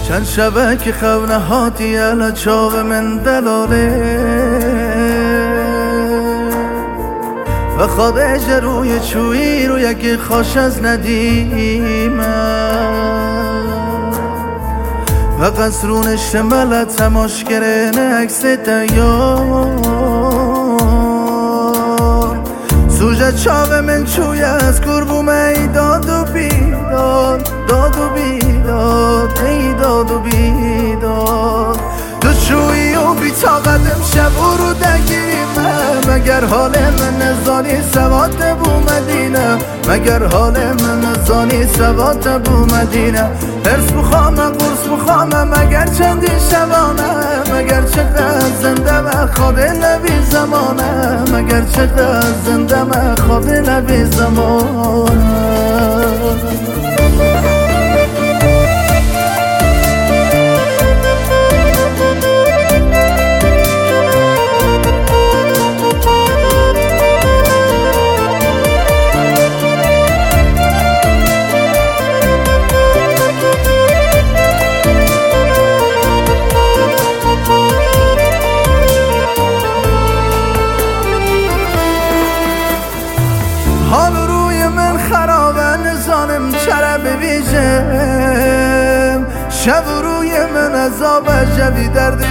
چند شبه که خونه هاتی الا چاو من دلاله و خوابش روی چویی رو یکی خوش از ندیمه و قصرون شمال تماشگره نه عکس تیار سوژه چاو من چوی از قربو می داد و بیداد داد و بیداد ای داد و بیداد تو چویی و بی طاقتم شب رو دگیریم مگر حال من نزانی سوات بو مدینه مگر حال من نزانی سوات بو مدینه هرس بخوام قرص بخوام مگر چندی شبانه مگر چقدر زنده و خواب نبی زمانه مگر چقدر زنده و خواب نبی زمانه حال روی من خرابه نزانم چرا ببیجم شب روی من عذاب جوی دردی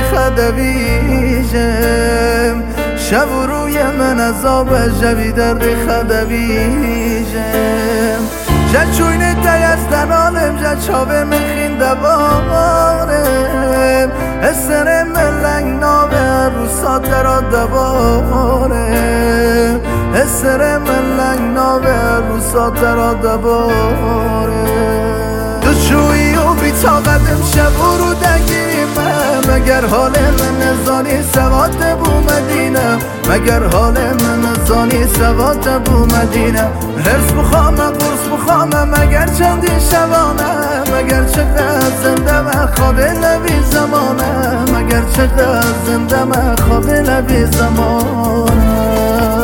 خدویجم شب روی من عذاب جوی دردی خدویجم جا چوینه دیست دنالم جا چاوه من خینده بارم اسر من لنگ نابه روسات را دبارم اسر من لنگ نابه روسات را دبارم تو چویی و بی طاقتم شب رو دگیریم مگر حال من نزانی سوات بو مدینه مگر حال من نزانی سوات بو مدینه هرس بخوام قرص بخوام مگر چندی شبانه مگر چقدر زنده و خواب نبی زمانه مگر چقدر زنده و خواب نبی زمانه